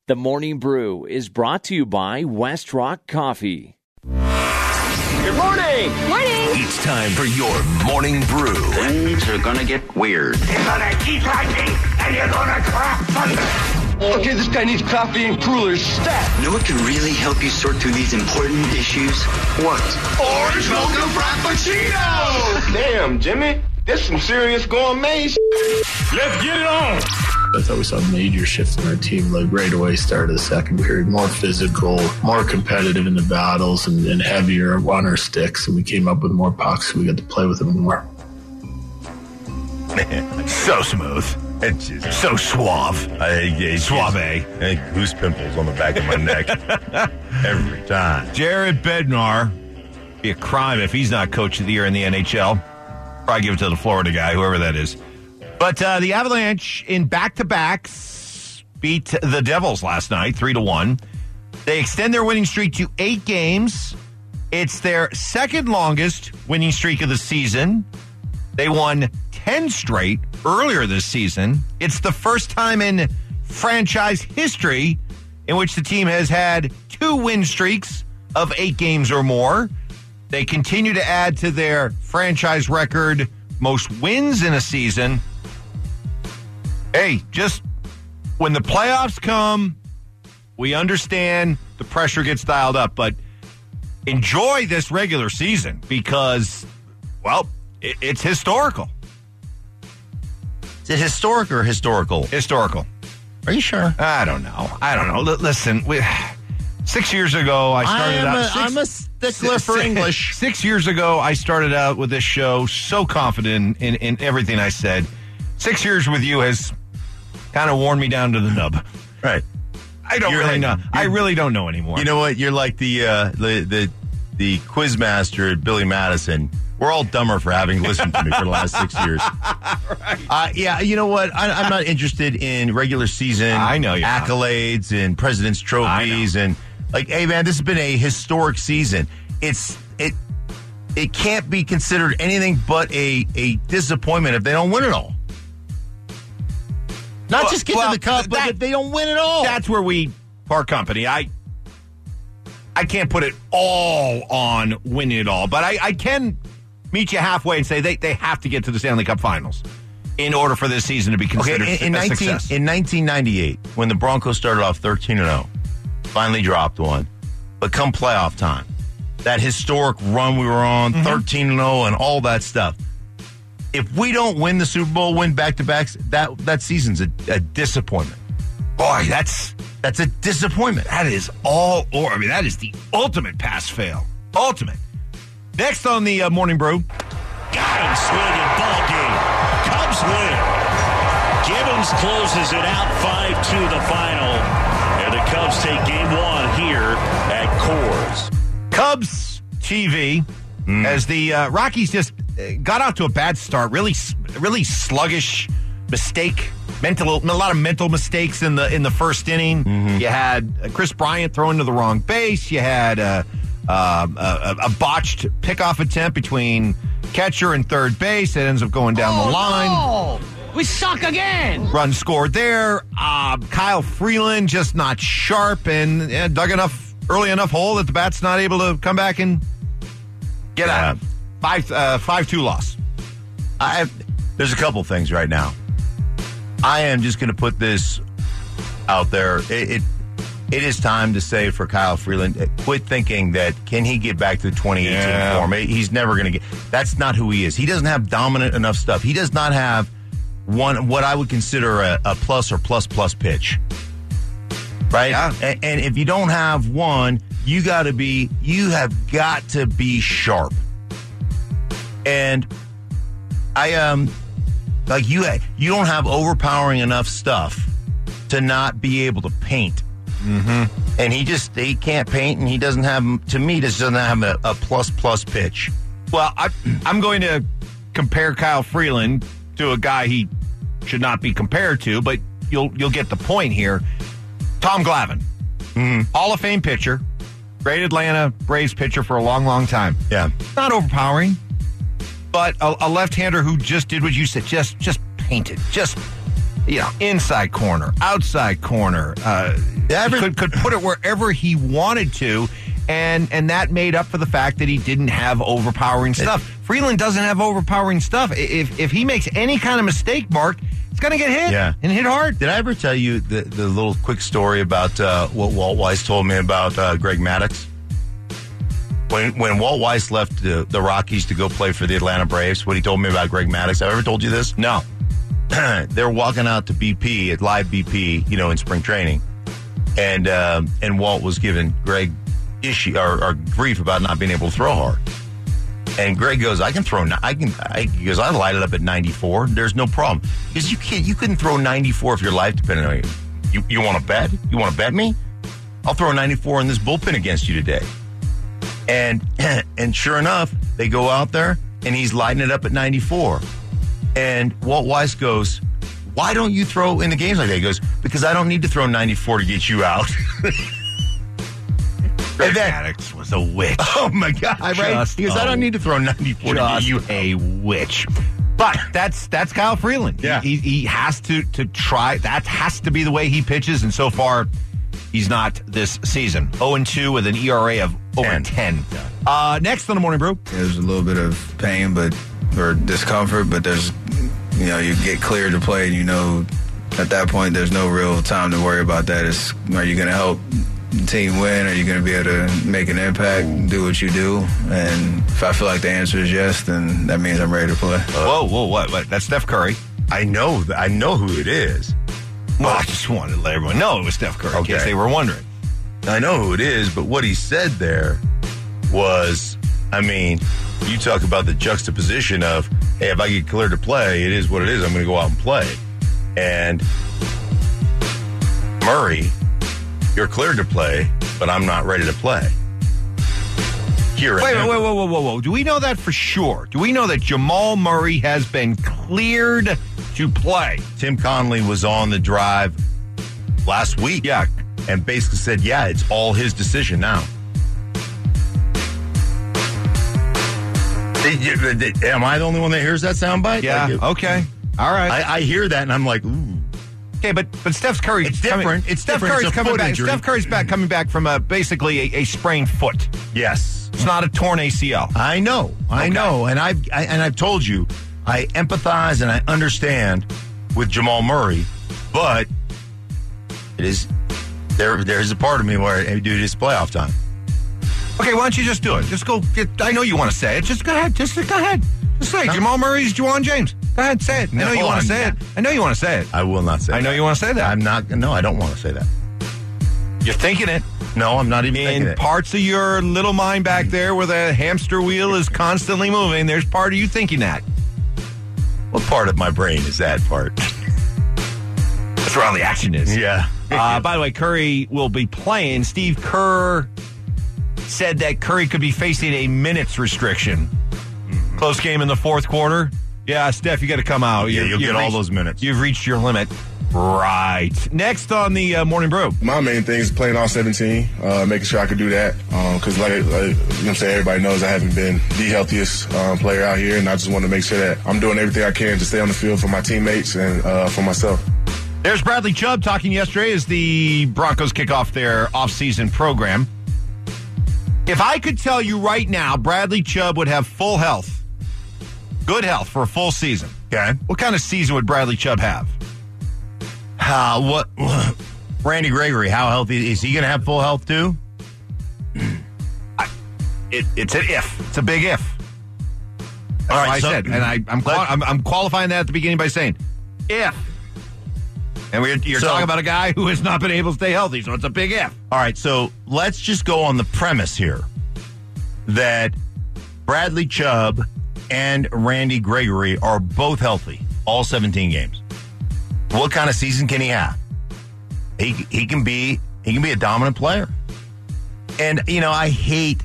The Morning Brew is brought to you by West Rock Coffee. Good morning! Morning! It's time for your Morning Brew. Things are gonna get weird. You're gonna keep lightning, and you're gonna crack thunder. Okay, this guy needs coffee and crullers stat. You know what can really help you sort through these important issues? What? Orange mocha frappuccino! Damn, Jimmy, this some serious gourmet. Let's get it on! I thought we saw a major shift in our team, like right away, start of the second period, more physical, more competitive in the battles, and heavier on our sticks. And we came up with more pucks, so we got to play with them more. Man, so smooth. It's just so suave. Suave. Goose pimples on the back of my neck every time. Jared Bednar. Be a crime if he's not coach of the year in the NHL. Probably give it to the Florida guy, whoever that is. But the Avalanche in back-to-backs beat the Devils last night, 3-1. They extend their winning streak to 8 games. It's their second longest winning streak of the season. They won 10 straight earlier this season. It's the first time in franchise history in which the team has had 2 win streaks of 8 games or more. They continue to add to their franchise record most wins in a season. Hey, just when the playoffs come, we understand the pressure gets dialed up, but enjoy this regular season because, well, it's historical. Is it historic or historical? Historical. Are you sure? I don't know. Listen, 6 years ago, I started out. I'm a stickler for English. 6 years ago, I started out with this show so confident in everything I said. 6 years with you has kind of worn me down to the nub. Right. I don't really know. I really don't know anymore. You know what? You're like the quizmaster at Billy Madison. We're all dumber for having listened to me for the last 6 years. Right. Yeah, you know what? I'm not interested in regular season accolades and President's trophies and like, hey man, this has been a historic season. It can't be considered anything but a disappointment if they don't win it all. Not just get to the cup, but if they don't win it all. That's where we part company. I can't put it all on winning it all, but I can meet you halfway and say they have to get to the Stanley Cup Finals in order for this season to be considered a success. In 1998, when the Broncos started off 13-0, finally dropped one, but come playoff time, that historic run we were on, 13-0 and all that stuff. If we don't win the Super Bowl, win back-to-backs, that season's a disappointment. Boy, that's a disappointment. That is that is the ultimate pass-fail. Ultimate. Next on the Morning Brew. Got him swinging ball game. Cubs win. Gibbons closes it out 5-2 the final. And the Cubs take game 1 here at Coors. Cubs TV as the Rockies just got out to a bad start. Really sluggish mistake. A lot of mental mistakes in the first inning. You had Chris Bryant throwing to the wrong base. You had a botched pickoff attempt between catcher and third base that ends up going down the line. No. We suck again. Run scored there. Kyle Freeland just not sharp and dug early enough hole that the bat's not able to come back and get out. 5-2 loss. There's a couple things right now. I am just going to put this out there. It is time to say for Kyle Freeland, quit thinking that can he get back to the 2018 form. He's never going to get. That's not who he is. He doesn't have dominant enough stuff. He does not have what I would consider a plus or plus pitch. Right? Yeah. And if you don't have one, you have got to be sharp. And you don't have overpowering enough stuff to not be able to paint. And he can't paint, and he doesn't have a plus pitch. Well, I'm going to compare Kyle Freeland to a guy he should not be compared to, but you'll get the point here. Tom Glavine, Hall of Fame pitcher, great Atlanta Braves pitcher for a long, long time. Yeah, not overpowering, but a left-hander who just did what you said, just painted, just inside corner, outside corner. Could put it wherever he wanted to, and that made up for the fact that he didn't have overpowering stuff. Freeland doesn't have overpowering stuff. If he makes any kind of mistake, Mark, it's going to get hit and hit hard. Did I ever tell you the little quick story about what Walt Weiss told me about Greg Maddux? When Walt Weiss left the Rockies to go play for the Atlanta Braves, what he told me about Greg Maddux, have I ever told you this? No. They're walking out to BP, at live BP, in spring training. And Walt was giving Greg issue or grief about not being able to throw hard. And Greg goes, he goes, I light it up at 94. There's no problem. Because you couldn't throw 94 if your life depended on you. You want to bet? You want to bet me? I'll throw a 94 in this bullpen against you today. And sure enough, they go out there and he's lighting it up at 94. And Walt Weiss goes, why don't you throw in the games like that? He goes, because I don't need to throw 94 to get you out. Greg Maddux was a witch. Oh, my God. Right? He goes, I don't need to throw 94 to get you a witch. But that's Kyle Freeland. Yeah. He has to try. That has to be the way he pitches. And so far, he's not this season. 0-2 with an ERA of over 10. Next on the Morning Brew. There's a little bit of pain or discomfort, but there's, you get cleared to play, and at that point, there's no real time to worry about that. Are you going to help the team win? Are you going to be able to make an impact, do what you do? And if I feel like the answer is yes, then that means I'm ready to play. Whoa, what? That's Steph Curry. I know who it is. Well, I just wanted to let everyone know it was Steph Curry in case they were wondering. I know who it is, but what he said there was, you talk about the juxtaposition of, hey, if I get cleared to play, it is what it is. I'm going to go out and play. And Murray, you're cleared to play, but I'm not ready to play. Whoa. Do we know that for sure? Do we know that Jamal Murray has been cleared to play? Tim Conley was on the drive last week. Yeah. And basically said, it's all his decision now. Am I the only one that hears that soundbite? Yeah, okay. All right. I hear that, and I'm like, ooh. Okay, but Steph Curry... It's different. Steph Curry's coming back. Steph Curry's coming back from basically a sprained foot. Yes. It's not a torn ACL. I know. And I've told you, I empathize and I understand with Jamal Murray, but it is... There's a part of me where, hey, dude, it's playoff time. Okay, why don't you just do it? Just go. I know you want to say it. Just go ahead. Just say it. Jamal Murray's Juwan James. Go ahead, say it. I know you want to say it. I know you want to say it. I will not say it. I know you want to say that. I'm not. No, I don't want to say that. You're thinking it. No, I'm not even thinking it. In parts of your little mind back there where the hamster wheel is constantly moving, there's part of you thinking that. What part of my brain is that part? That's where all the action is. Yeah. By the way, Curry will be playing. Steve Kerr said that Curry could be facing a minutes restriction. Close game in the fourth quarter. Yeah, Steph, you got to come out. You'll get all those minutes. You've reached your limit. Right. Next on the Morning Brew. My main thing is playing all 17, making sure I could do that. Because, everybody knows I haven't been the healthiest player out here, and I just want to make sure that I'm doing everything I can to stay on the field for my teammates and for myself. There's Bradley Chubb talking yesterday as the Broncos kick off their offseason program. If I could tell you right now, Bradley Chubb would have full health, good health for a full season. Okay. What kind of season would Bradley Chubb have? Randy Gregory, how healthy is he going to have full health too? It's an if. It's a big if. That's what I said, and I'm qualifying that at the beginning by saying if. And you're talking about a guy who has not been able to stay healthy, so it's a big if. All right, so let's just go on the premise here that Bradley Chubb and Randy Gregory are both healthy, all 17 games. What kind of season can he have? He can be a dominant player. And I hate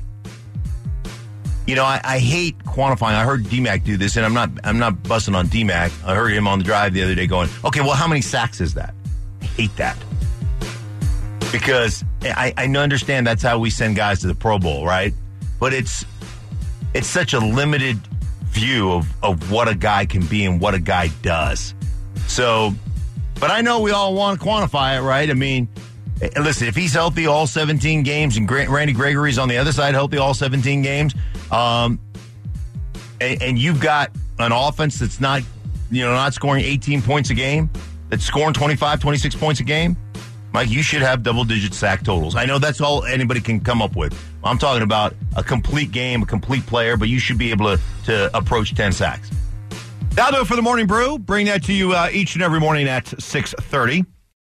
quantifying. I heard D-Mac do this, and I'm not busting on D-Mac. I heard him on the drive the other day going, okay, well, how many sacks is that? I hate that. Because I understand that's how we send guys to the Pro Bowl, right? But it's such a limited view of what a guy can be and what a guy does. So But I know we all want to quantify it, right? I mean, listen, if he's healthy all 17 games and Randy Gregory's on the other side healthy all 17 games, and you've got an offense that's not scoring 18 points a game, that's scoring 25, 26 points a game, Mike, you should have double-digit sack totals. I know that's all anybody can come up with. I'm talking about a complete game, a complete player, but you should be able to approach 10 sacks. That'll do it for the Morning Brew. Bring that to you each and every morning at 6:30.